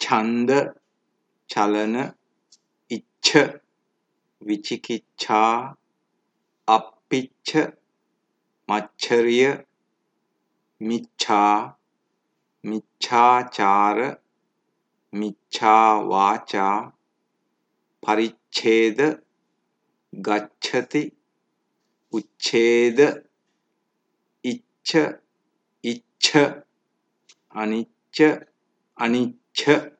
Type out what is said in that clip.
ඡන්ද චලන ඉච්ඡ විචිකිච්ඡා අප්පිච්ඡ මච්ඡරිය මිච්ඡා මිච්ඡාචාර මිච්ඡා වාචා පරිච්ඡේද ගච්ඡති උච්ඡේද ඉච්ඡ ඉච්ඡ අනිච්ච අනිච්ච